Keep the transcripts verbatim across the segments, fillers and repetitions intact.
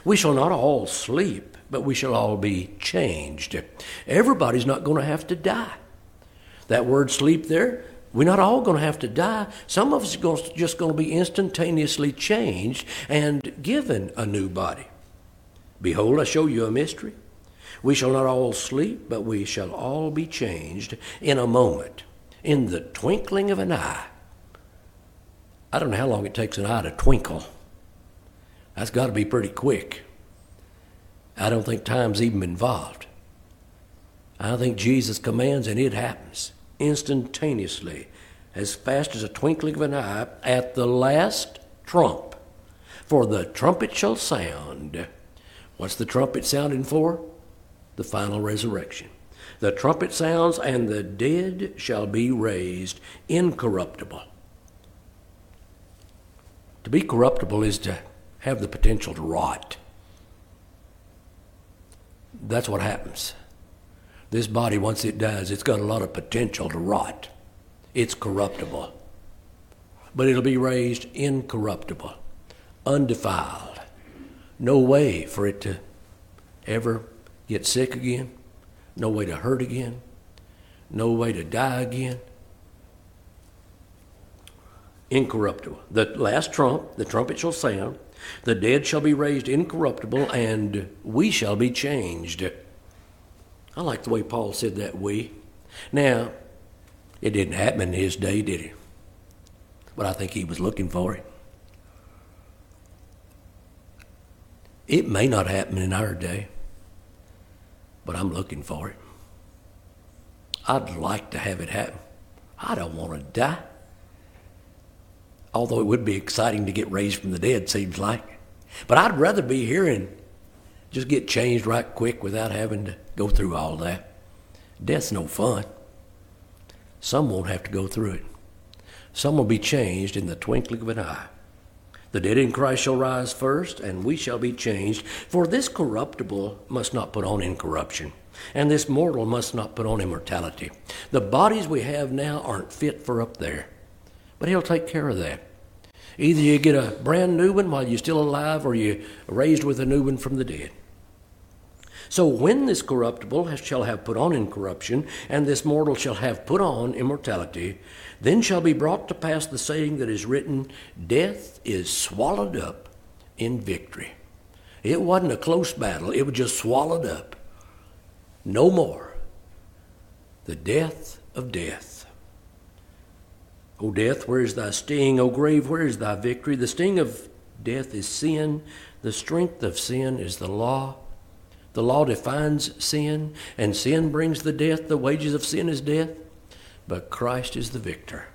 We shall not all sleep, but we shall all be changed. Everybody's not going to have to die. That word sleep there, we're not all going to have to die. Some of us are just going to be instantaneously changed and given a new body. Behold, I show you a mystery. We shall not all sleep, but we shall all be changed in a moment, in the twinkling of an eye. I don't know how long it takes an eye to twinkle. That's got to be pretty quick. I don't think time's even involved. I think Jesus commands and it happens instantaneously, as fast as a twinkling of an eye, at the last trump. For the trumpet shall sound. What's the trumpet sounding for? The final resurrection. The trumpet sounds, and the dead shall be raised incorruptible. To be corruptible is to have the potential to rot. That's what happens. This body, once it dies, it's got a lot of potential to rot. It's corruptible. But it'll be raised incorruptible, undefiled. No way for it to ever get sick again. No way to hurt again. No way to die again. Incorruptible. The last trump, the trumpet shall sound. The dead shall be raised incorruptible, and we shall be changed. I like the way Paul said that, we. Now, it didn't happen in his day, did it? But I think he was looking for it. It may not happen in our day, but I'm looking for it. I'd like to have it happen. I don't want to die. Although it would be exciting to get raised from the dead, seems like. But I'd rather be here and just get changed right quick without having to go through all that. Death's no fun. Some won't have to go through it. Some will be changed in the twinkling of an eye. The dead in Christ shall rise first, and we shall be changed. For this corruptible must not put on incorruption, and this mortal must not put on immortality. The bodies we have now aren't fit for up there, but he'll take care of that. Either you get a brand new one while you're still alive, or you're raised with a new one from the dead. So when this corruptible shall have put on incorruption, and this mortal shall have put on immortality, then shall be brought to pass the saying that is written, death is swallowed up in victory. It wasn't a close battle. It was just swallowed up. No more. The death of death. O death, where is thy sting? O grave, where is thy victory? The sting of death is sin. The strength of sin is the law. The law defines sin, and sin brings the death. The wages of sin is death, but Christ is the victor.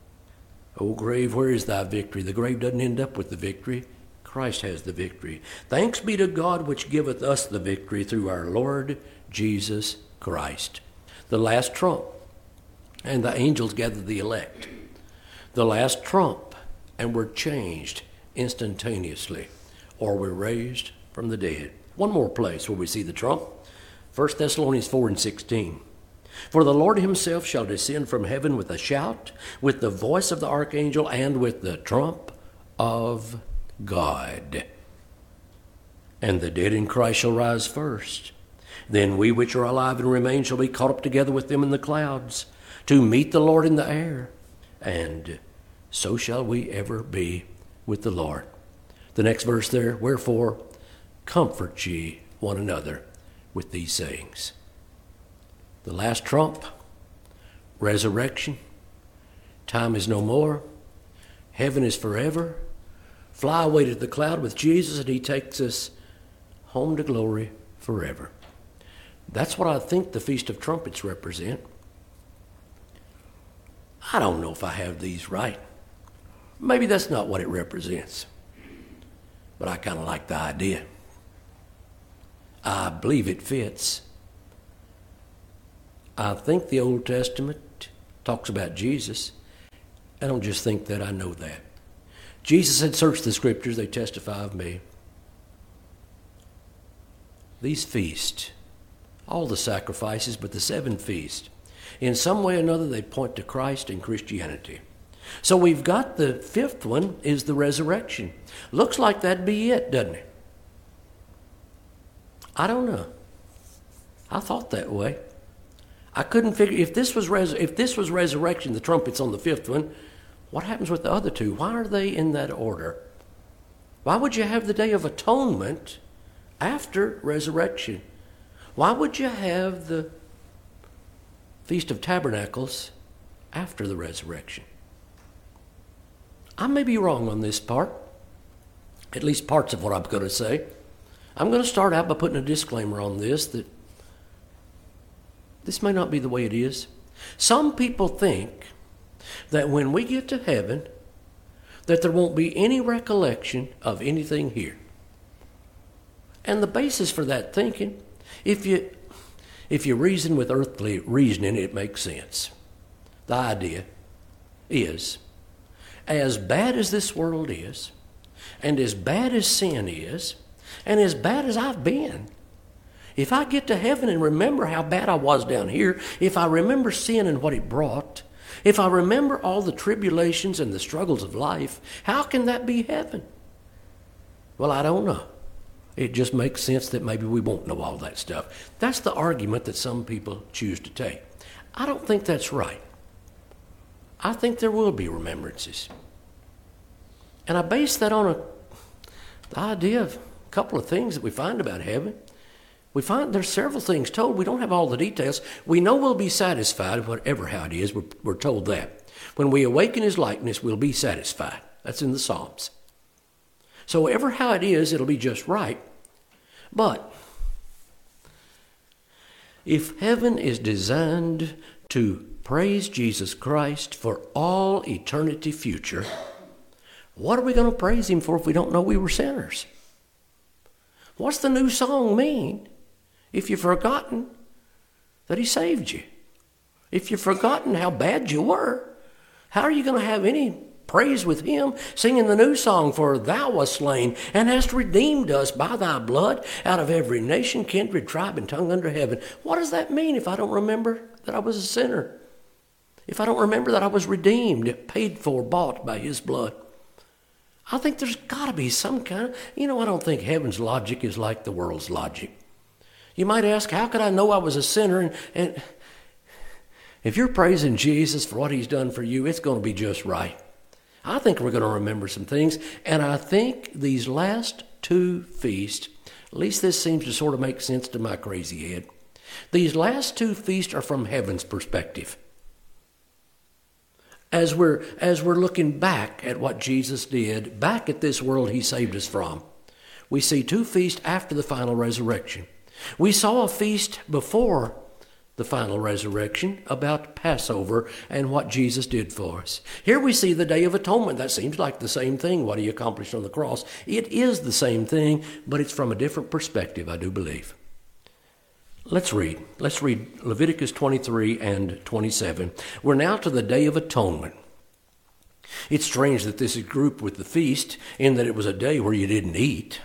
O grave, where is thy victory? The grave doesn't end up with the victory. Christ has the victory. Thanks be to God which giveth us the victory through our Lord Jesus Christ. The last trump, and the angels gather the elect. The last trump, and we're changed instantaneously, or we're raised from the dead. One more place where we see the trump. First Thessalonians four and sixteen. For the Lord himself shall descend from heaven with a shout, with the voice of the archangel, and with the trump of God. And the dead in Christ shall rise first. Then we which are alive and remain shall be caught up together with them in the clouds, to meet the Lord in the air. And so shall we ever be with the Lord. The next verse there, wherefore comfort ye one another with these sayings. The last trump, resurrection, time is no more, heaven is forever. Fly away to the cloud with Jesus, and he takes us home to glory forever. That's what I think the Feast of Trumpets represent. I don't know if I have these right. Maybe that's not what it represents, but I kind of like the idea. I believe it fits. I think the Old Testament talks about Jesus. I don't just think that, I know that. Jesus had searched the scriptures, they testify of me. These feasts, all the sacrifices, but the seven feasts, in some way or another they point to Christ and Christianity. So we've got the fifth one is the resurrection. Looks like that'd be it, doesn't it? I don't know. I thought that way. I couldn't figure, if this was res, if this was resurrection, the trumpet's on the fifth one, what happens with the other two? Why are they in that order? Why would you have the Day of Atonement after resurrection? Why would you have the Feast of Tabernacles after the resurrection? I may be wrong on this part, at least parts of what I'm going to say. I'm going to start out by putting a disclaimer on this, that this may not be the way it is. Some people think that when we get to heaven, that there won't be any recollection of anything here. And the basis for that thinking, if you if you reason with earthly reasoning, it makes sense. The idea is, as bad as this world is, and as bad as sin is, and as bad as I've been, if I get to heaven and remember how bad I was down here, if I remember sin and what it brought, if I remember all the tribulations and the struggles of life, how can that be heaven? Well, I don't know. It just makes sense that maybe we won't know all that stuff. That's the argument that some people choose to take. I don't think that's right. I think there will be remembrances. And I base that on a, the idea of a couple of things that we find about heaven. We find there's several things told. We don't have all the details. We know we'll be satisfied, whatever how it is. We're, we're told that. When we awaken his likeness, we'll be satisfied. That's in the Psalms. So whatever how it is, it'll be just right. But if heaven is designed to praise Jesus Christ for all eternity future, what are we going to praise him for if we don't know we were sinners? What's the new song mean if you've forgotten that he saved you? If you've forgotten how bad you were, how are you going to have any praise with him singing the new song, for thou wast slain and hast redeemed us by thy blood out of every nation, kindred, tribe, and tongue under heaven? What does that mean if I don't remember that I was a sinner? If I don't remember that I was redeemed, paid for, bought by his blood? I think there's got to be some kind of, you know, I don't think heaven's logic is like the world's logic. You might ask, how could I know I was a sinner? And, and if you're praising Jesus for what he's done for you, it's going to be just right. I think we're going to remember some things. And I think these last two feasts, at least this seems to sort of make sense to my crazy head. These last two feasts are from heaven's perspective. As we're, as we're looking back at what Jesus did, back at this world he saved us from, we see two feasts after the final resurrection. We saw a feast before the final resurrection about Passover and what Jesus did for us. Here we see the Day of Atonement. That seems like the same thing, what he accomplished on the cross. It is the same thing, but it's from a different perspective, I do believe. Let's read. Let's read Leviticus twenty-three and twenty-seven. We're now to the Day of Atonement. It's strange that this is grouped with the feast in that it was a day where you didn't eat.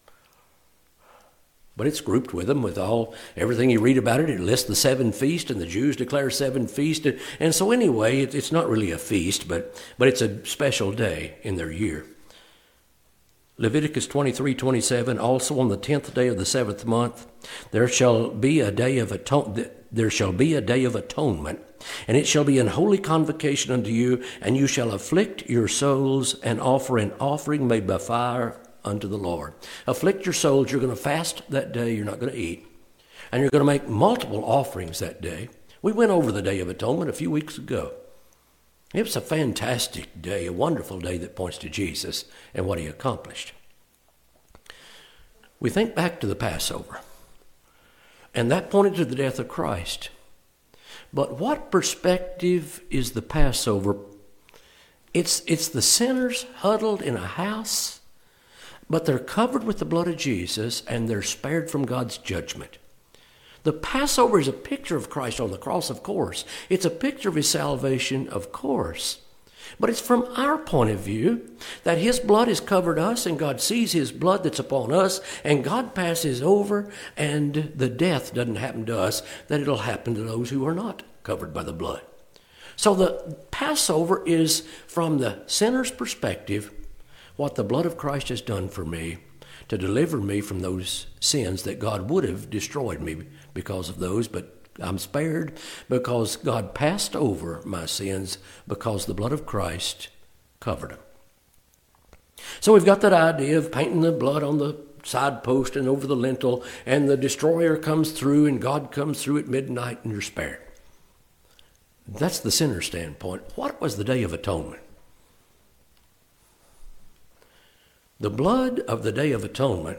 But it's grouped with them, with all everything you read about it. It lists the seven feasts, and the Jews declare seven feasts. And so anyway, it, it's not really a feast, but, but it's a special day in their year. Leviticus twenty-three twenty-seven, also on the tenth day of the seventh month, there shall be a day of atone, there shall be a day of atonement, and it shall be an holy convocation unto you, and you shall afflict your souls and offer an offering made by fire unto the Lord. Afflict your souls. You're going to fast that day. You're not going to eat. And you're going to make multiple offerings that day. We went over the Day of Atonement a few weeks ago. It was a fantastic day, a wonderful day that points to Jesus and what he accomplished. We think back to the Passover, and that pointed to the death of Christ. But what perspective is the Passover? It's, it's the sinners huddled in a house, but they're covered with the blood of Jesus, and they're spared from God's judgment. The Passover is a picture of Christ on the cross, of course. It's a picture of his salvation, of course. But it's from our point of view that his blood has covered us, and God sees his blood that's upon us, and God passes over, and the death doesn't happen to us, that it'll happen to those who are not covered by the blood. So the Passover is, from the sinner's perspective, what the blood of Christ has done for me, to deliver me from those sins that God would have destroyed me because of those, but I'm spared because God passed over my sins because the blood of Christ covered them. So we've got that idea of painting the blood on the side post and over the lintel, and the destroyer comes through and God comes through at midnight and you're spared. That's the sinner's standpoint. What was the Day of Atonement? The blood of the Day of Atonement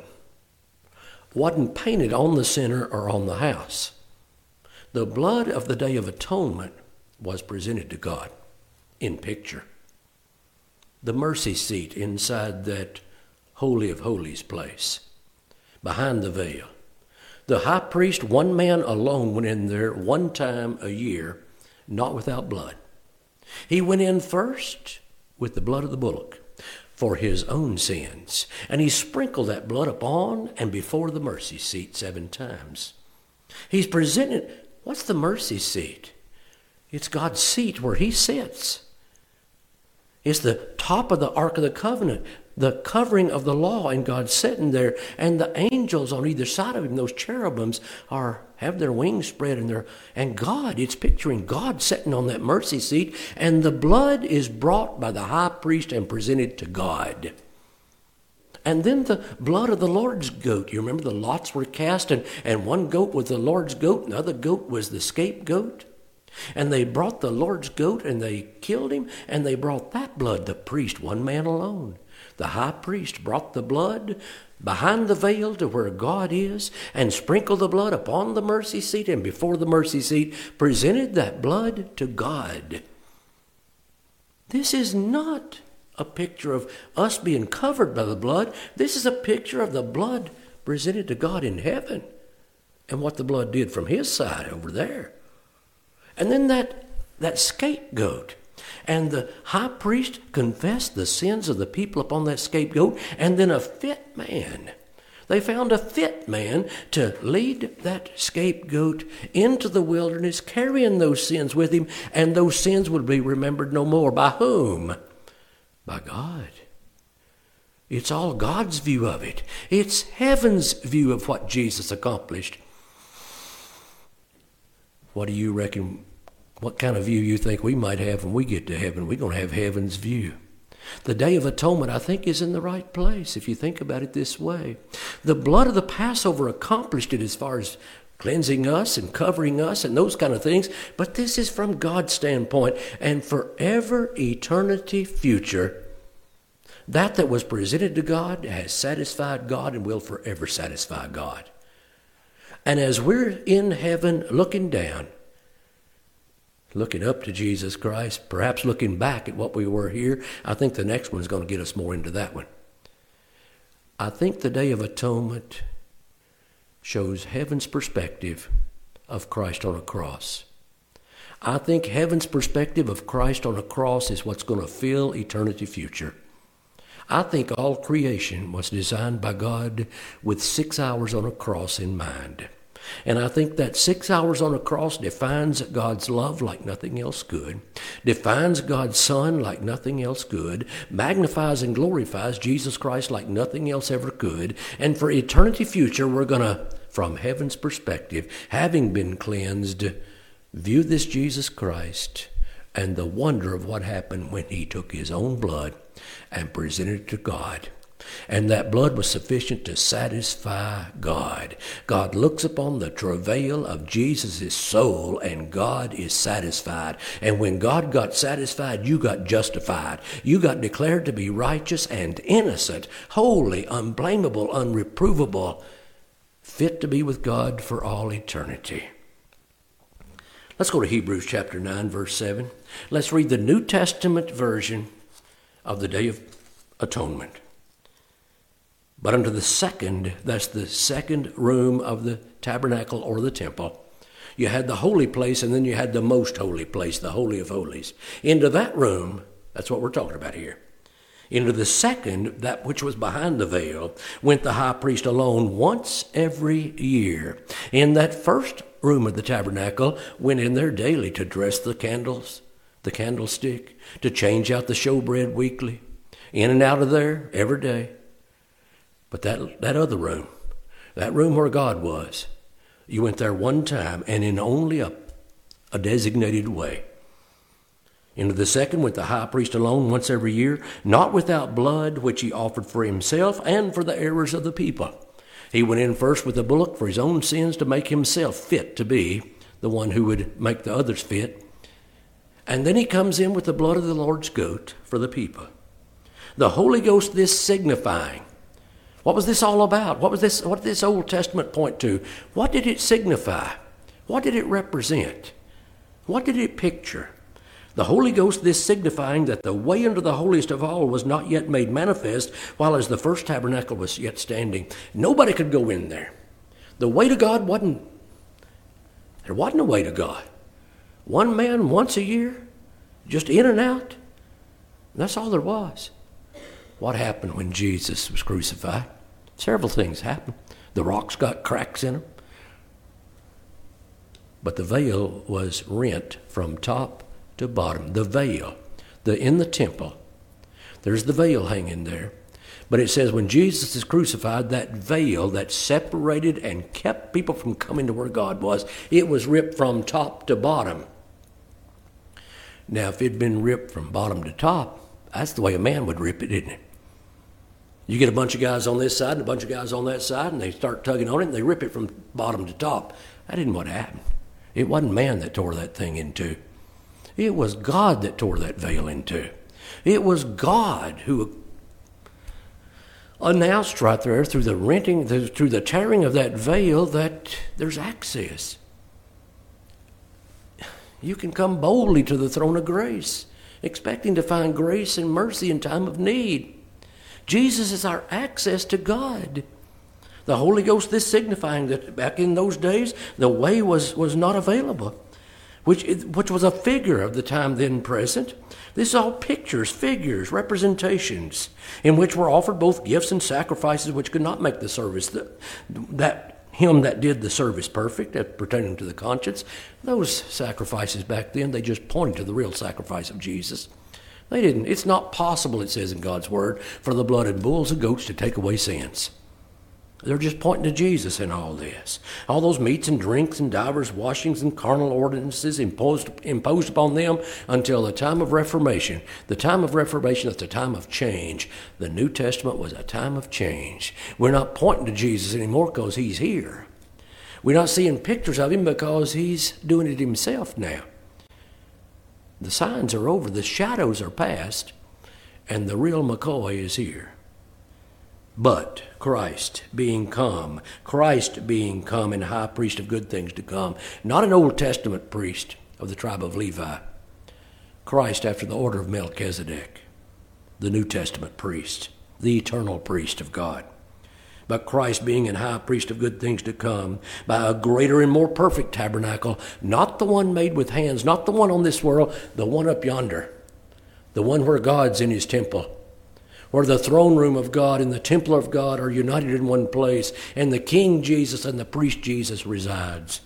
wasn't painted on the sinner or on the house. The blood of the Day of Atonement was presented to God in picture. The mercy seat inside that Holy of Holies place, behind the veil. The high priest, one man alone, went in there one time a year, not without blood. He went in first with the blood of the bullock for his own sins, and he sprinkled that blood upon and before the mercy seat seven times. He's presented, what's the mercy seat? It's God's seat where he sits. It's the top of the Ark of the Covenant, the covering of the law, and God sitting there, and the angels on either side of him, those cherubims, are have their wings spread, and their and God, it's picturing God sitting on that mercy seat, and the blood is brought by the high priest and presented to God. And then the blood of the Lord's goat. You remember the lots were cast, and, and one goat was the Lord's goat, and the other goat was the scapegoat. And they brought the Lord's goat and they killed him, and they brought that blood, the priest, one man alone. The high priest brought the blood behind the veil to where God is and sprinkled the blood upon the mercy seat, and before the mercy seat presented that blood to God. This is not a picture of us being covered by the blood. This is a picture of the blood presented to God in heaven and what the blood did from his side over there. And then that, that scapegoat. And the high priest confessed the sins of the people upon that scapegoat. And then a fit man. They found a fit man to lead that scapegoat into the wilderness, carrying those sins with him. And those sins would be remembered no more. By whom? By God. It's all God's view of it. It's heaven's view of what Jesus accomplished. What do you reckon, what kind of view you think we might have when we get to heaven? We're going to have heaven's view. The Day of Atonement, I think, is in the right place if you think about it this way. The blood of the Passover accomplished it as far as cleansing us and covering us and those kind of things. But this is from God's standpoint, and forever eternity future. That that was presented to God has satisfied God and will forever satisfy God. And as we're in heaven looking down, looking up to Jesus Christ, perhaps looking back at what we were here, I think the next one's going to get us more into that one. I think the Day of Atonement shows heaven's perspective of Christ on a cross. I think heaven's perspective of Christ on a cross is what's going to fill eternity future. I think all creation was designed by God with six hours on a cross in mind. And I think that six hours on a cross defines God's love like nothing else could, defines God's Son like nothing else could, magnifies and glorifies Jesus Christ like nothing else ever could. And for eternity future, we're going to, from heaven's perspective, having been cleansed, view this Jesus Christ and the wonder of what happened when he took his own blood and presented it to God. And that blood was sufficient to satisfy God. God looks upon the travail of Jesus' soul, and God is satisfied. And when God got satisfied, you got justified. You got declared to be righteous and innocent, holy, unblameable, unreprovable, fit to be with God for all eternity. Let's go to Hebrews chapter nine, verse seven. Let's read the New Testament version of the Day of Atonement. But unto the second, that's the second room of the tabernacle or the temple, you had the holy place, and then you had the most holy place, the Holy of Holies. Into that room, that's what we're talking about here. Into the second, that which was behind the veil, went the high priest alone once every year. In that first room of the tabernacle, went in there daily to dress the candles, the candlestick, to change out the showbread weekly, in and out of there every day. But that, that other room, that room where God was, you went there one time and in only a, a designated way. Into the second went the high priest alone once every year, not without blood, which he offered for himself and for the errors of the people. He went in first with the bullock for his own sins to make himself fit to be the one who would make the others fit. And then he comes in with the blood of the Lord's goat for the people. The Holy Ghost, this signifying. What was this all about? What was this? What did this Old Testament point to? What did it signify? What did it represent? What did it picture? The Holy Ghost, this signifying that the way into the holiest of all was not yet made manifest, while as the first tabernacle was yet standing. Nobody could go in there. The way to God wasn't, there wasn't a way to God. One man once a year, just in and out. That's all there was. What happened when Jesus was crucified? Several things happened. The rocks got cracks in them. But the veil was rent from top to bottom. The veil, the in the temple, there's the veil hanging there. But it says when Jesus is crucified, that veil that separated and kept people from coming to where God was, it was ripped from top to bottom. Now, if it'd been ripped from bottom to top, that's the way a man would rip it, isn't it? You get a bunch of guys on this side and a bunch of guys on that side, and they start tugging on it, and they rip it from bottom to top. That isn't what happened. It wasn't man that tore that thing in two. It was God that tore that veil in two. It was God who announced right there through the renting, through the tearing of that veil, that there's access. You can come boldly to the throne of grace, expecting to find grace and mercy in time of need. Jesus is our access to God. The Holy Ghost, this signifying that back in those days, the way was, was not available, which, which was a figure of the time then present. This is all pictures, figures, representations, in which were offered both gifts and sacrifices which could not make the service, that, that him that did the service perfect, that pertaining to the conscience. Those sacrifices back then, they just pointed to the real sacrifice of Jesus. They didn't. It's not possible, it says in God's word, for the blood of bulls and goats to take away sins. They're just pointing to Jesus in all this. All those meats and drinks and divers washings and carnal ordinances imposed, imposed upon them until the time of Reformation. The time of Reformation is the time of change. The New Testament was a time of change. We're not pointing to Jesus anymore because he's here. We're not seeing pictures of him because he's doing it himself now. The signs are over, the shadows are past, and the real McCoy is here. But Christ being come, Christ being come and high priest of good things to come, not an Old Testament priest of the tribe of Levi, Christ after the order of Melchizedek, the New Testament priest, the eternal priest of God. But Christ being an high priest of good things to come, by a greater and more perfect tabernacle, not the one made with hands, not the one on this world, the one up yonder, the one where God's in his temple, where the throne room of God and the temple of God are united in one place, and the King Jesus and the priest Jesus resides.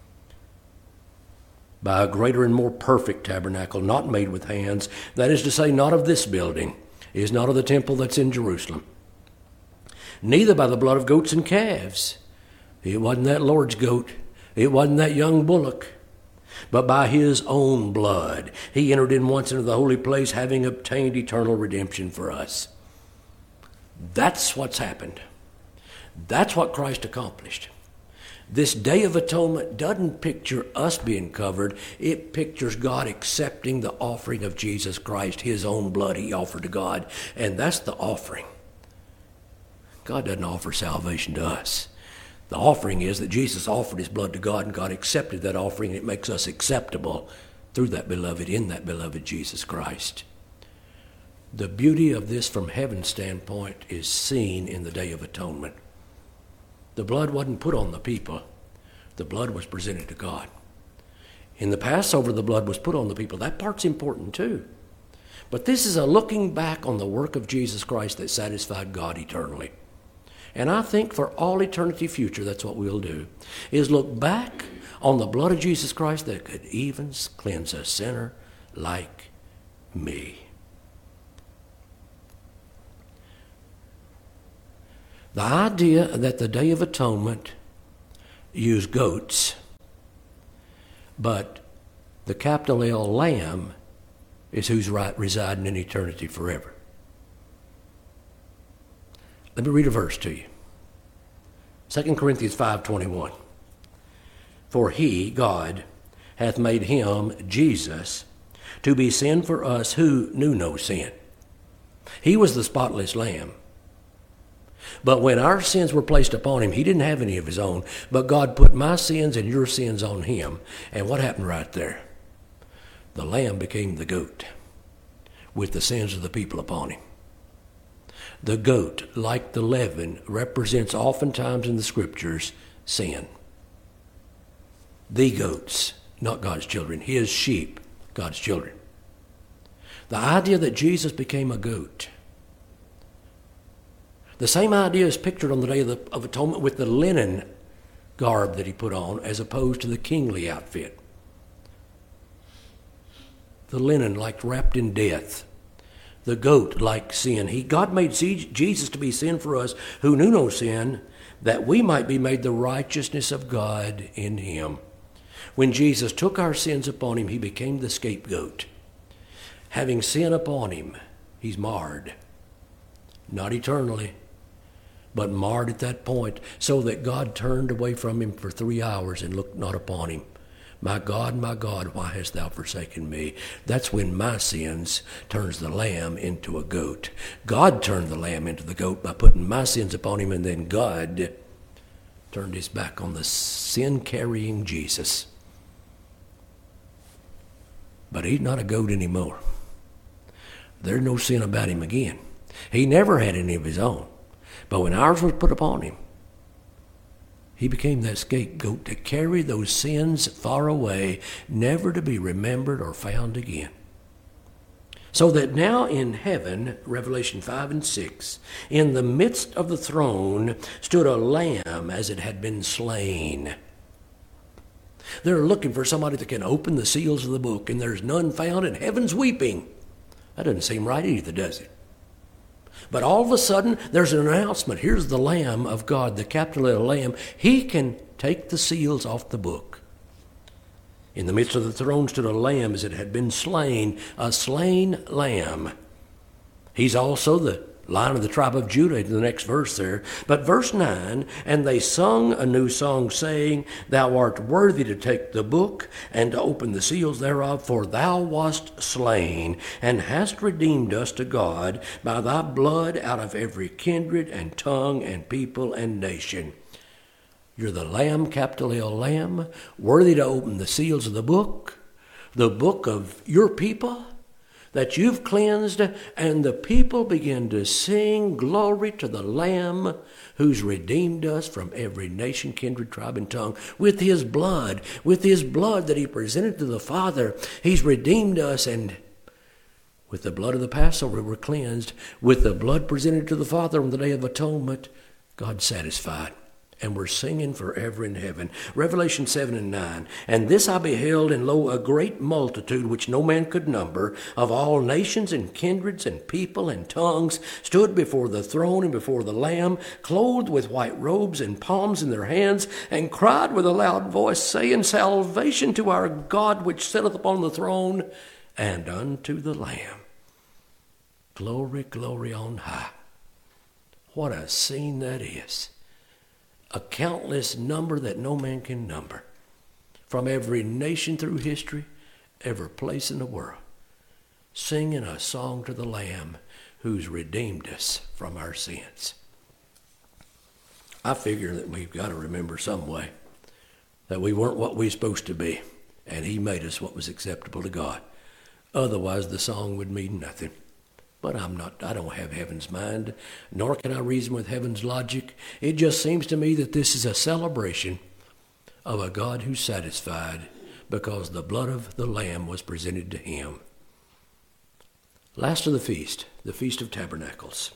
By a greater and more perfect tabernacle, not made with hands, that is to say, not of this building, is not of the temple that's in Jerusalem. Neither by the blood of goats and calves. It wasn't that Lord's goat. It wasn't that young bullock. But by his own blood, he entered in once into the holy place, having obtained eternal redemption for us. That's what's happened. That's what Christ accomplished. This Day of Atonement doesn't picture us being covered. It pictures God accepting the offering of Jesus Christ, his own blood he offered to God. And that's the offering. God doesn't offer salvation to us. The offering is that Jesus offered his blood to God, and God accepted that offering, and it makes us acceptable through that beloved, in that beloved Jesus Christ. The beauty of this from heaven's standpoint is seen in the Day of Atonement. The blood wasn't put on the people. The blood was presented to God. In the Passover, the blood was put on the people. That part's important too. But this is a looking back on the work of Jesus Christ that satisfied God eternally. And I think for all eternity future, that's what we'll do, is look back on the blood of Jesus Christ that could even cleanse a sinner like me. The idea that the Day of Atonement used goats, but the capital L Lamb is who's right residing in eternity forever. Let me read a verse to you. Second Corinthians five twenty-one. For he, God, hath made him, Jesus, to be sin for us who knew no sin. He was the spotless lamb. But when our sins were placed upon him, he didn't have any of his own, but God put my sins and your sins on him. And what happened right there? The lamb became the goat with the sins of the people upon him. The goat, like the leaven, represents oftentimes in the scriptures sin. The goats, not God's children. His sheep, God's children. The idea that Jesus became a goat. The same idea is pictured on the Day of, the, of Atonement with the linen garb that he put on as opposed to the kingly outfit. The linen like wrapped in death. The goat like sin. He, God made Jesus to be sin for us who knew no sin, that we might be made the righteousness of God in him. When Jesus took our sins upon him, he became the scapegoat. Having sin upon him, he's marred. Not eternally, but marred at that point, so that God turned away from him for three hours and looked not upon him. My God, my God, why hast thou forsaken me? That's when my sins turns the lamb into a goat. God turned the lamb into the goat by putting my sins upon him, and then God turned his back on the sin-carrying Jesus. But he's not a goat anymore. There's no sin about him again. He never had any of his own. But when ours was put upon him, he became that scapegoat to carry those sins far away, never to be remembered or found again. So that now in heaven, Revelation five and six, in the midst of the throne stood a lamb as it had been slain. They're looking for somebody that can open the seals of the book, and there's none found, and heaven's weeping. That doesn't seem right either, does it? But all of a sudden, there's an announcement. Here's the Lamb of God, the capital L Lamb. He can take the seals off the book. In the midst of the throne stood a lamb as it had been slain, a slain lamb. He's also the Lion of the tribe of Judah, in the next verse there. But verse nine, and they sung a new song, saying, Thou art worthy to take the book and to open the seals thereof, for thou wast slain, and hast redeemed us to God by thy blood out of every kindred and tongue and people and nation. You're the Lamb, capital L Lamb, worthy to open the seals of the book, the book of your people, that you've cleansed, and the people begin to sing glory to the Lamb who's redeemed us from every nation, kindred, tribe, and tongue. With his blood, with his blood that he presented to the Father, he's redeemed us, and with the blood of the Passover we're cleansed. With the blood presented to the Father on the Day of Atonement, God's satisfied. And we're singing forever in heaven. Revelation seven and nine. And this I beheld, and lo, a great multitude, which no man could number, of all nations and kindreds and people and tongues, stood before the throne and before the Lamb, clothed with white robes and palms in their hands, and cried with a loud voice, saying, Salvation to our God, which sitteth upon the throne, and unto the Lamb. Glory, glory on high. What a scene that is. A countless number that no man can number, from every nation through history, every place in the world, singing a song to the Lamb who's redeemed us from our sins. I figure that we've got to remember some way that we weren't what we were supposed to be, and he made us what was acceptable to God. Otherwise, the song would mean nothing. But I'm not, I don't have heaven's mind, nor can I reason with heaven's logic. It just seems to me that this is a celebration of a God who's satisfied because the blood of the Lamb was presented to him. Last of the feast, the Feast of Tabernacles.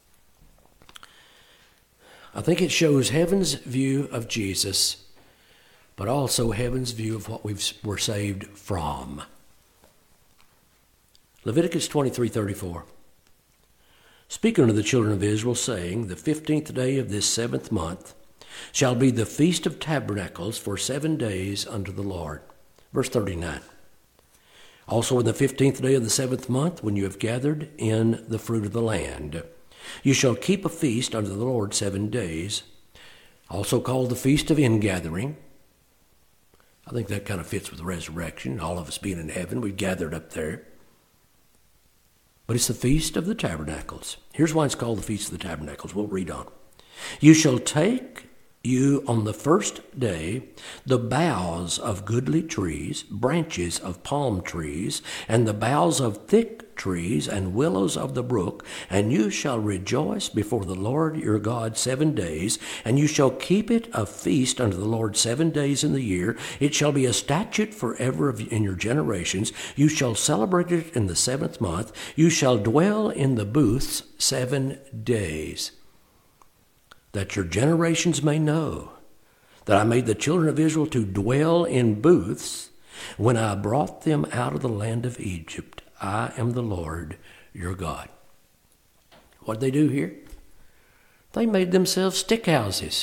I think it shows heaven's view of Jesus, but also heaven's view of what we were saved from. Leviticus twenty-three thirty-four. speaking to the children of Israel, saying, the fifteenth day of this seventh month shall be the feast of tabernacles for seven days unto the Lord. Verse thirty-nine. Also in the fifteenth day of the seventh month, when you have gathered in the fruit of the land, you shall keep a feast unto the Lord seven days, also called the Feast of Ingathering. I think that kind of fits with the resurrection, all of us being in heaven. We've gathered up there. But it's the Feast of the Tabernacles. Here's why it's called the Feast of the Tabernacles. We'll read on. You shall take you on the first day the boughs of goodly trees, branches of palm trees, and the boughs of thick trees and willows of the brook, and you shall rejoice before the Lord your God seven days, and you shall keep it a feast unto the Lord seven days in the year. It shall be a statute forever in your generations. You shall celebrate it in the seventh month. You shall dwell in the booths seven days, that your generations may know that I made the children of Israel to dwell in booths when I brought them out of the land of Egypt. I am the Lord your God. What did they do here? They made themselves stick houses.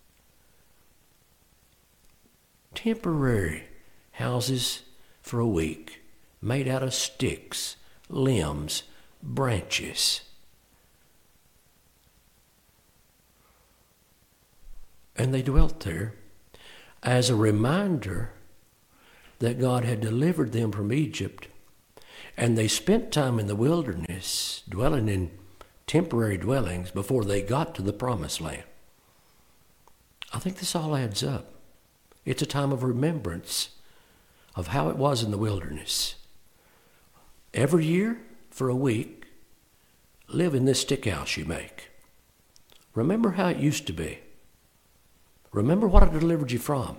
Temporary houses for a week, made out of sticks, limbs, branches. And they dwelt there as a reminder that God had delivered them from Egypt. And they spent time in the wilderness, dwelling in temporary dwellings before they got to the promised land. I think this all adds up. It's a time of remembrance of how it was in the wilderness. Every year, for a week, live in this stick house you make. Remember how it used to be. Remember what I delivered you from.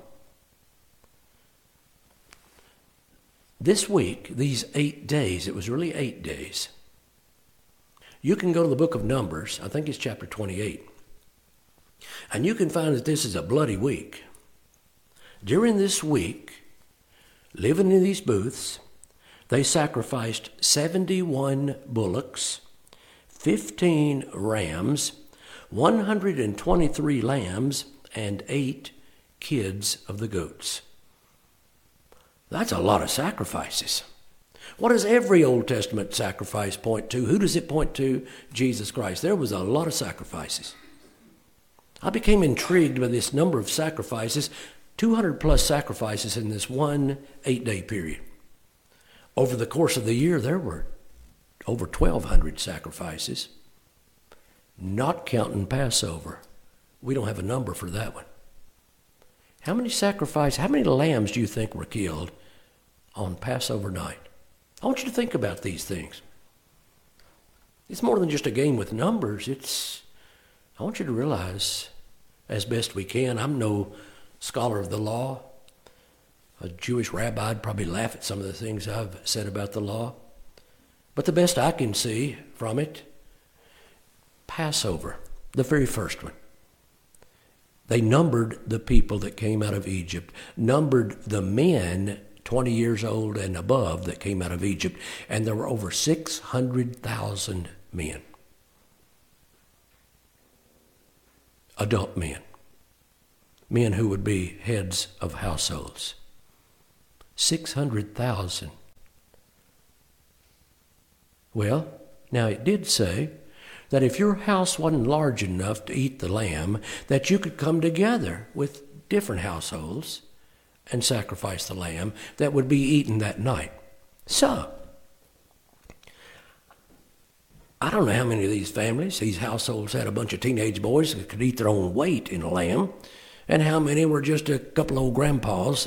This week, these eight days, it was really eight days. You can go to the book of Numbers, I think it's chapter twenty-eight, and you can find that this is a bloody week. During this week, living in these booths, they sacrificed seventy-one bullocks, fifteen rams, one hundred twenty-three lambs, and eight kids of the goats. That's a lot of sacrifices. What does every Old Testament sacrifice point to? Who does it point to? Jesus Christ. There was a lot of sacrifices. I became intrigued by this number of sacrifices, two hundred plus sacrifices in this one eight-day period. Over the course of the year, there were over twelve hundred sacrifices, not counting Passover. We don't have a number for that one. How many sacrifices, how many lambs do you think were killed on Passover night? I want you to think about these things. It's more than just a game with numbers. It's, I want you to realize, as best we can, I'm no scholar of the law. A Jewish rabbi would probably laugh at some of the things I've said about the law. But the best I can see from it, Passover, the very first one. They numbered the people that came out of Egypt, numbered the men twenty years old and above that came out of Egypt, and there were over six hundred thousand men. Adult men. Men who would be heads of households. six hundred thousand. Well, now it did say that if your house wasn't large enough to eat the lamb, that you could come together with different households and sacrifice the lamb that would be eaten that night. So, I don't know how many of these families, these households had a bunch of teenage boys that could eat their own weight in a lamb, and how many were just a couple old grandpas.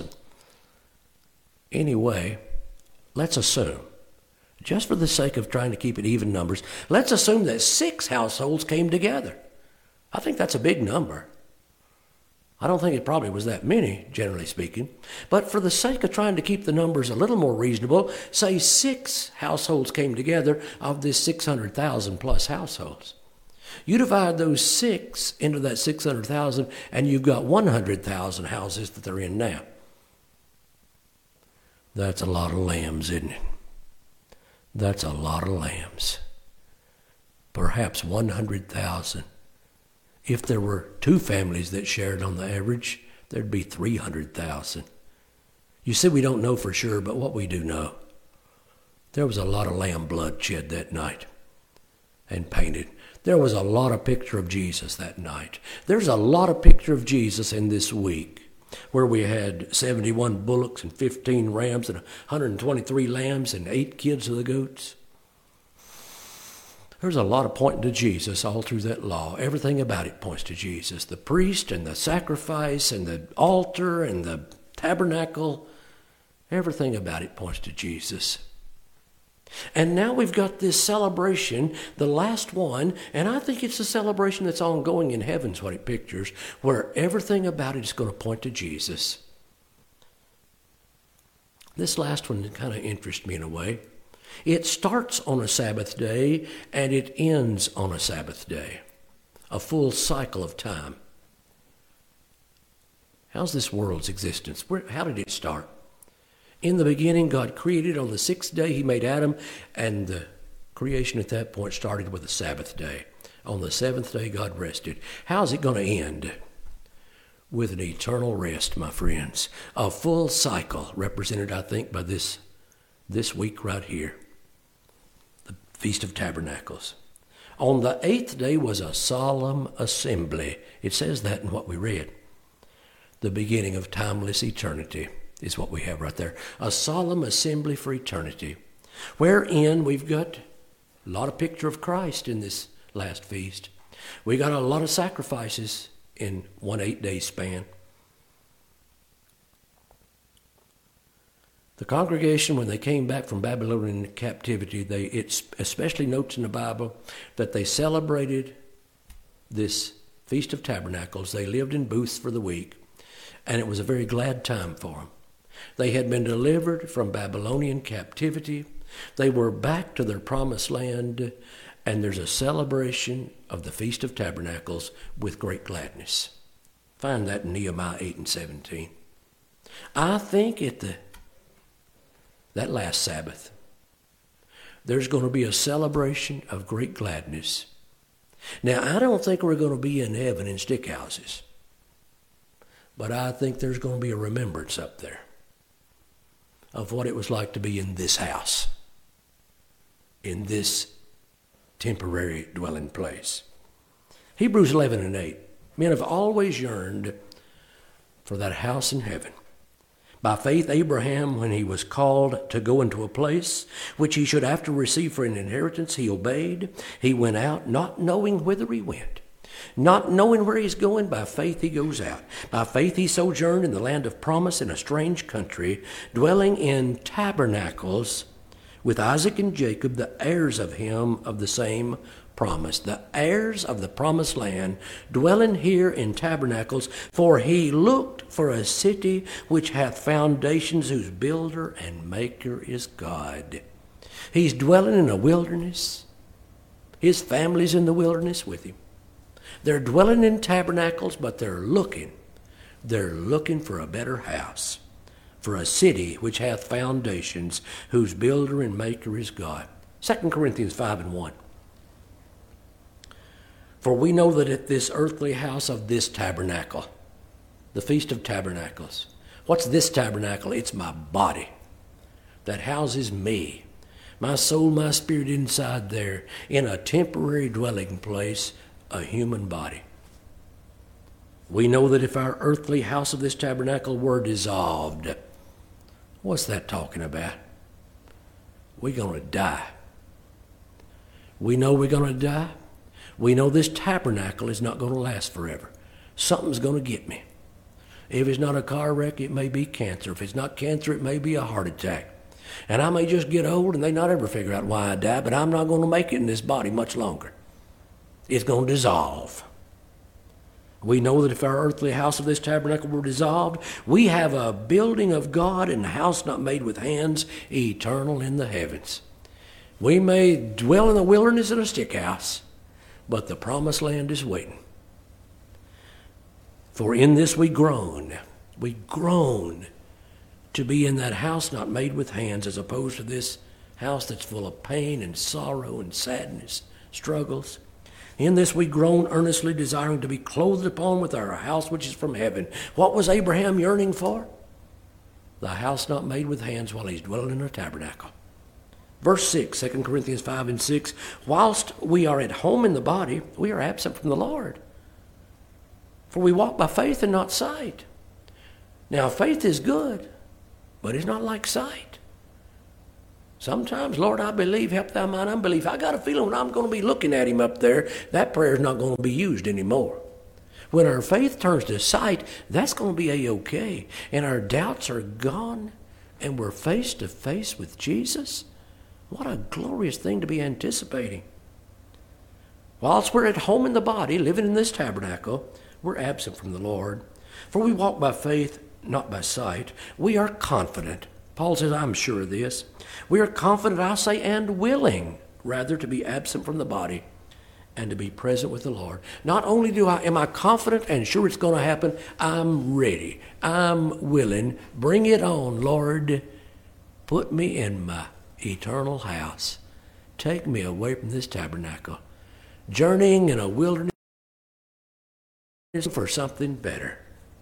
Anyway, let's assume, just for the sake of trying to keep it even numbers, let's assume that six households came together. I think that's a big number. I don't think it probably was that many, generally speaking. But for the sake of trying to keep the numbers a little more reasonable, say six households came together of this six hundred thousand plus households. You divide those six into that six hundred thousand, and you've got one hundred thousand houses that they're in now. That's a lot of lambs, isn't it? That's a lot of lambs. perhaps one hundred thousand. If there were two families that shared on the average, there'd be three hundred thousand. You see, we don't know for sure, but what we do know, there was a lot of lamb blood shed that night and painted. There was a lot of picture of Jesus that night. There's a lot of picture of Jesus in this week, where we had seventy-one bullocks and fifteen rams and one hundred twenty-three lambs and eight kids of the goats. There's a lot of pointing to Jesus all through that law. Everything about it points to Jesus. The priest and the sacrifice and the altar and the tabernacle, everything about it points to Jesus. And now we've got this celebration, the last one, and I think it's a celebration that's ongoing in heaven's what it pictures, where everything about it is going to point to Jesus. This last one kind of interests me in a way. It starts on a Sabbath day and it ends on a Sabbath day. A full cycle of time. How's this world's existence? Where, how did it start? In the beginning, God created. On the sixth day, he made Adam, and the creation at that point started with the Sabbath day. On the seventh day, God rested. How's it going to end? With an eternal rest, my friends. A full cycle, represented, I think, by this, this week right here. The Feast of Tabernacles. On the eighth day was a solemn assembly. It says that in what we read. The beginning of timeless eternity is what we have right there. A solemn assembly for eternity, wherein we've got a lot of picture of Christ in this last feast. We got a lot of sacrifices in one eight-day span. The congregation, when they came back from Babylonian captivity, they it especially notes in the Bible that they celebrated this Feast of Tabernacles. They lived in booths for the week, and it was a very glad time for them. They had been delivered from Babylonian captivity. They were back to their promised land, and there's a celebration of the Feast of Tabernacles with great gladness. Find that in Nehemiah eight and seventeen. I think at the that last Sabbath, there's going to be a celebration of great gladness. Now, I don't think we're going to be in heaven in stick houses, but I think there's going to be a remembrance up there of what it was like to be in this house, in this temporary dwelling place. Hebrews eleven and eight. Men have always yearned for that house in heaven. By faith, Abraham, when he was called to go into a place which he should after receive for an inheritance, he obeyed. He went out not knowing whither he went. Not knowing where he's going, by faith he goes out. By faith he sojourned in the land of promise in a strange country, dwelling in tabernacles with Isaac and Jacob, the heirs of him of the same promise. The heirs of the promised land, dwelling here in tabernacles, for he looked for a city which hath foundations, whose builder and maker is God. He's dwelling in a wilderness. His family's in the wilderness with him. They're dwelling in tabernacles, but they're looking. They're looking for a better house, for a city which hath foundations, whose builder and maker is God. Second Corinthians five and one. For we know that at this earthly house of this tabernacle, the Feast of Tabernacles, what's this tabernacle? It's my body that houses me, my soul, my spirit inside there, in a temporary dwelling place, a human body. We know that if our earthly house of this tabernacle were dissolved, what's that talking about? We're going to die. We know we're going to die. We know this tabernacle is not going to last forever. Something's going to get me. If it's not a car wreck, it may be cancer. If it's not cancer, it may be a heart attack. And I may just get old and they not ever figure out why I died, but I'm not going to make it in this body much longer. It's going to dissolve. We know that if our earthly house of this tabernacle were dissolved, we have a building of God and a house not made with hands, eternal in the heavens. We may dwell in the wilderness in a stick house, but the promised land is waiting. For in this we groan. We groan to be in that house not made with hands, as opposed to this house that's full of pain and sorrow and sadness struggles. In this we groan earnestly, desiring to be clothed upon with our house which is from heaven. What was Abraham yearning for? The house not made with hands while he's dwelling in a tabernacle. Verse six, Second Corinthians five and six, whilst we are at home in the body, we are absent from the Lord. For we walk by faith and not sight. Now faith is good, but it's not like sight. Sometimes, Lord, I believe, help thou mine unbelief. I got a feeling when I'm going to be looking at him up there, that prayer is not going to be used anymore. When our faith turns to sight, that's going to be a-okay. And our doubts are gone, and we're face to face with Jesus. What a glorious thing to be anticipating. Whilst we're at home in the body, living in this tabernacle, we're absent from the Lord. For we walk by faith, not by sight. We are confident. Paul says, I'm sure of this. We are confident, I say, and willing, rather, to be absent from the body and to be present with the Lord. Not only do I am I confident and sure it's going to happen, I'm ready. I'm willing. Bring it on, Lord. Put me in my eternal house. Take me away from this tabernacle. Journeying in a wilderness for something better.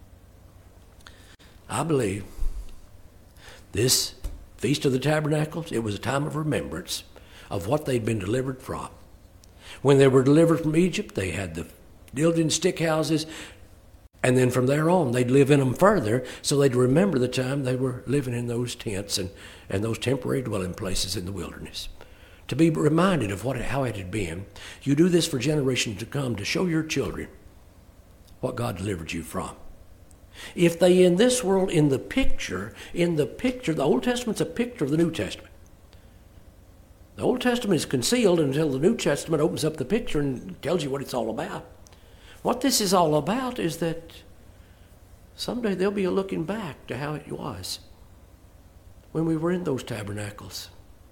I believe this Feast of the Tabernacles, it was a time of remembrance of what they'd been delivered from. When they were delivered from Egypt, they had the building stick houses, and then from there on, they'd live in them further, so they'd remember the time they were living in those tents and, and those temporary dwelling places in the wilderness. To be reminded of what how it had been. You do this for generations to come to show your children what God delivered you from. If they in this world, in the picture, in the picture, the Old Testament's a picture of the New Testament. The Old Testament is concealed until the New Testament opens up the picture and tells you what it's all about. What this is all about is that someday there'll be a looking back to how it was when we were in those tabernacles.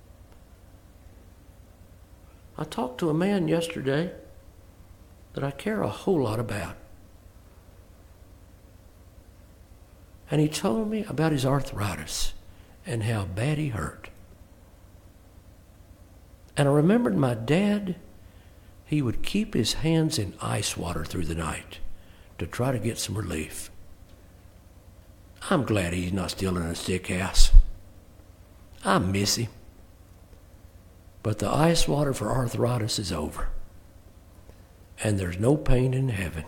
I talked to a man yesterday that I care a whole lot about. And he told me about his arthritis and how bad he hurt. And I remembered my dad, he would keep his hands in ice water through the night to try to get some relief. I'm glad he's not still in a stick house. I miss him. But the ice water for arthritis is over. And there's no pain in heaven.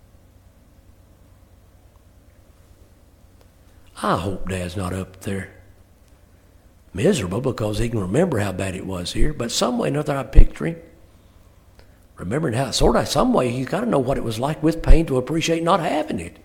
I hope Dad's not up there miserable because he can remember how bad it was here. But some way or another, I picture him remembering how, sort of, some way, he's got to know what it was like with pain to appreciate not having it.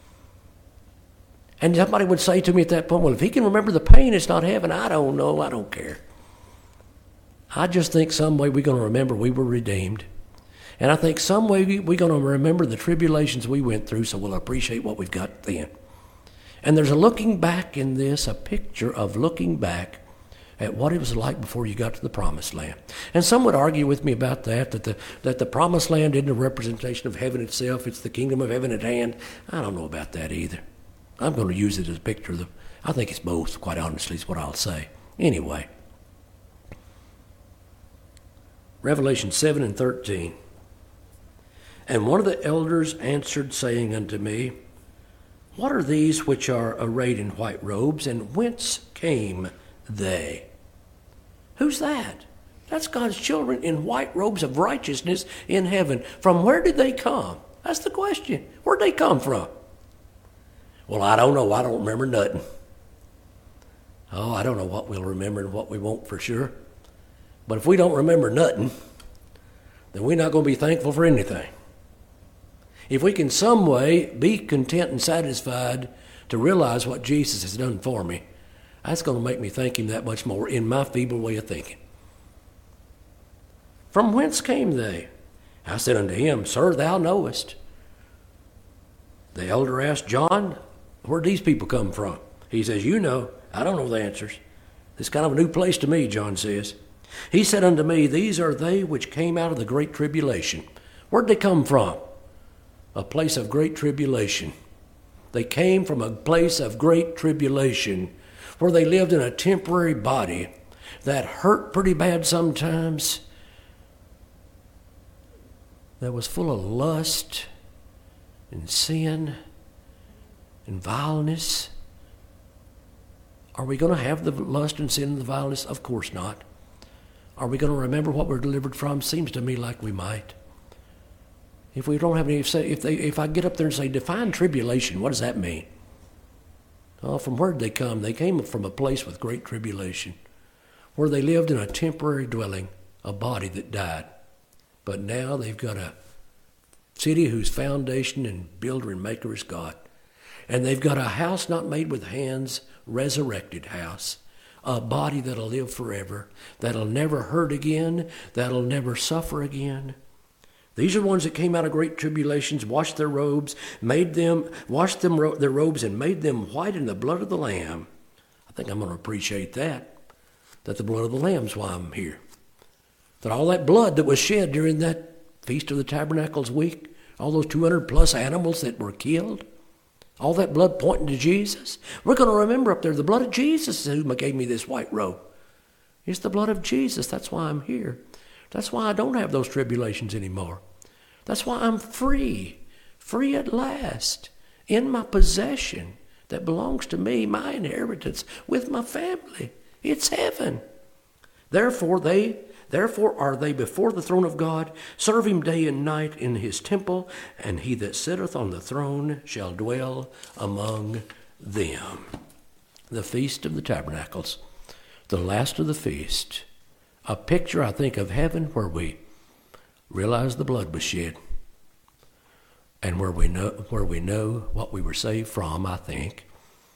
And somebody would say to me at that point, well, if he can remember the pain, it's not heaven. I don't know. I don't care. I just think some way we're going to remember we were redeemed. And I think some way we're going to remember the tribulations we went through, so we'll appreciate what we've got then. And there's a looking back in this, a picture of looking back at what it was like before you got to the promised land. And some would argue with me about that, that the, that the promised land isn't a representation of heaven itself. It's the kingdom of heaven at hand. I don't know about that either. I'm going to use it as a picture of the, I think it's both, quite honestly, is what I'll say. Anyway. Revelation seven and thirteen. And one of the elders answered, saying unto me, what are these which are arrayed in white robes, and whence came they? Who's that? That's God's children in white robes of righteousness in heaven. From where did they come? That's the question. Where'd they come from? Well, I don't know. I don't remember nothing. Oh, I don't know what we'll remember and what we won't for sure. But if we don't remember nothing, then we're not going to be thankful for anything. If we can some way be content and satisfied to realize what Jesus has done for me, that's going to make me thank him that much more in my feeble way of thinking. From whence came they? I said unto him, Sir, thou knowest. The elder asked John, where'd these people come from? He says, you know. I don't know the answers. It's kind of a new place to me, John says. He said unto me, these are they which came out of the great tribulation. Where'd they come from? A place of great tribulation. They came from a place of great tribulation where they lived in a temporary body that hurt pretty bad sometimes, that was full of lust and sin and vileness. Are we going to have the lust and sin and the vileness? Of course not. Are we going to remember what we're delivered from? Seems to me like we might. If we don't have any, if, say, if, they, if I get up there and say, define tribulation, what does that mean? Oh, from where did they come? They came from a place with great tribulation, where they lived in a temporary dwelling, a body that died. But now they've got a city whose foundation and builder and maker is God. And they've got a house not made with hands, resurrected house. A body that'll live forever, that'll never hurt again, that'll never suffer again. These are ones that came out of great tribulations, washed their robes, made them, washed them their robes and made them white in the blood of the Lamb. I think I'm going to appreciate that, that the blood of the Lamb's why I'm here. That all that blood that was shed during that Feast of the Tabernacles week, all those two hundred plus animals that were killed, all that blood pointing to Jesus. We're going to remember up there, the blood of Jesus is who gave me this white robe. It's the blood of Jesus. That's why I'm here. That's why I don't have those tribulations anymore. That's why I'm free, free at last, in my possession that belongs to me, my inheritance with my family. It's heaven. Therefore, they Therefore are they before the throne of God, serve him day and night in his temple, and he that sitteth on the throne shall dwell among them. The Feast of the Tabernacles, the last of the feast, a picture, I think, of heaven where we realize the blood was shed, and where we know where we know what we were saved from, I think,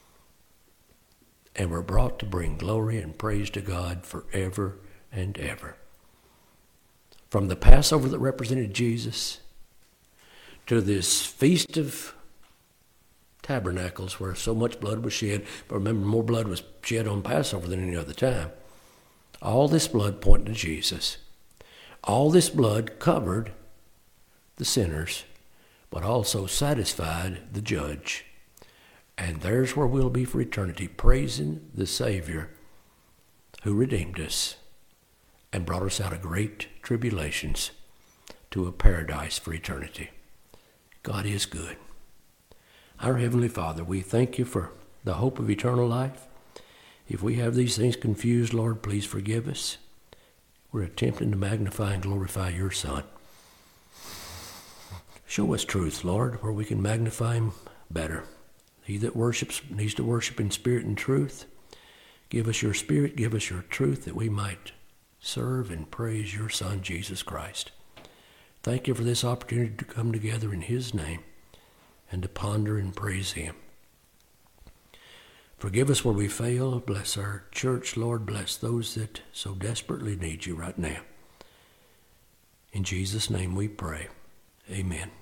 and we're brought to bring glory and praise to God forever and ever. From the Passover that represented Jesus to this Feast of Tabernacles where so much blood was shed, but remember, more blood was shed on Passover than any other time. All this blood pointed to Jesus. All this blood covered the sinners, but also satisfied the judge. And there's where we'll be for eternity, praising the Savior who redeemed us and brought us out of great tribulations to a paradise for eternity. God is good. Our Heavenly Father, we thank you for the hope of eternal life. If we have these things confused, Lord, please forgive us. We're attempting to magnify and glorify your Son. Show us truth, Lord, where we can magnify him better. He that worships needs to worship in spirit and truth. Give us your spirit, give us your truth, that we might serve and praise your Son, Jesus Christ. Thank you for this opportunity to come together in his name and to ponder and praise him. Forgive us where we fail. Bless our church, Lord. Bless those that so desperately need you right now. In Jesus' name we pray. Amen.